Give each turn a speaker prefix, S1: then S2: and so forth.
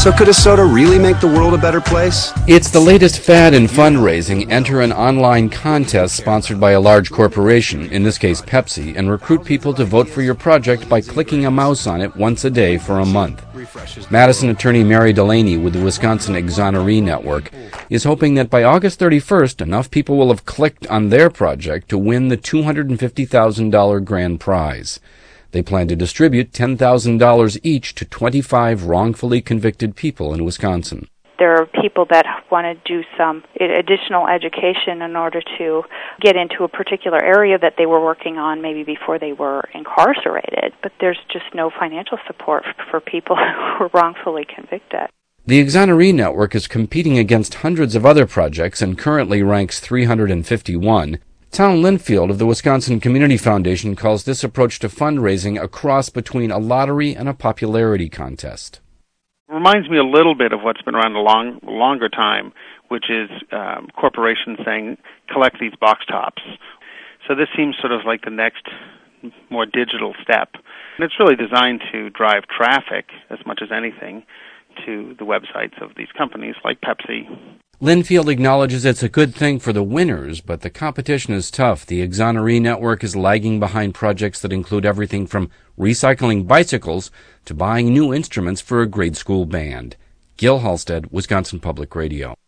S1: So could a soda really make the world a better place?
S2: It's the latest fad in fundraising. Enter an online contest sponsored by a large corporation, in this case Pepsi, and recruit people to vote for your project by clicking a mouse on it once a day for a month. Madison attorney Mary Delaney with the Wisconsin Exoneree Network is hoping that by August 31st, enough people will have clicked on their project to win the $250,000 grand prize. They plan to distribute $10,000 each to 25 wrongfully convicted people in Wisconsin.
S3: There are people that want to do some additional education in order to get into a particular area that they were working on maybe before they were incarcerated, but there's just no financial support for people who were wrongfully convicted.
S2: The Exoneree Network is competing against hundreds of other projects and currently ranks 351. Town Linfield of the Wisconsin Community Foundation calls this approach to fundraising a cross between a lottery and a popularity contest.
S4: It reminds me a little bit of what's been around a longer time, which is corporations saying, collect these box tops. So this seems sort of like the next more digital step. And it's really designed to drive traffic as much as anything to the websites of these companies like Pepsi.
S2: Linfield acknowledges it's a good thing for the winners, but the competition is tough. The Exoneree Network is lagging behind projects that include everything from recycling bicycles to buying new instruments for a grade school band. Gil Halstead, Wisconsin Public Radio.